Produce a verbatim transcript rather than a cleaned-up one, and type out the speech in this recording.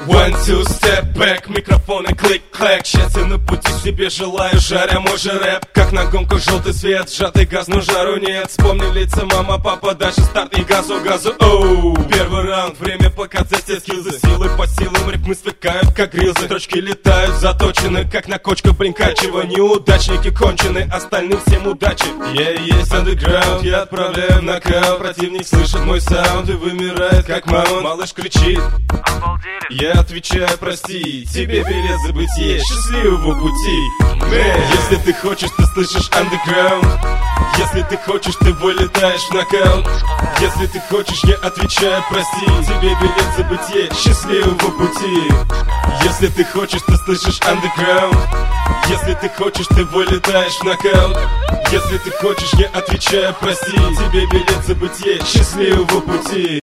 One, two, step back, микрофон и клик-клэк. Счастья на пути себе желаю, жаря мой же рэп. Как на гонку желтый свет, сжатый газ, но жару нет. Вспомни лица мама, папа, дальше старт и газу, газу, оу. Первый раунд, время показать все скиллзы. Силы по силам, ритмы сверкают, как грилзы. Строчки летают, заточены, как на кочках блинкачева. Неудачники кончены, остальным всем удачи. Я yeah, есть андеграунд, я отправляю в нокаут. Противник слышит мой саунд и вымирает, как маунт. Малыш кричит, я отвечаю, прости, тебе билет забытие, счастливого пути. Man. Если ты хочешь, ты слышишь андеграунд. Если ты хочешь, ты вылетаешь в нокаут. Если ты хочешь, я отвечаю, прости, тебе билет забытие, счастливого пути. Если ты хочешь, ты слышишь андеграунд. Если ты хочешь, ты вылетаешь в нокаут. Если ты хочешь, я отвечаю, прости, тебе билет забытие, счастливого пути.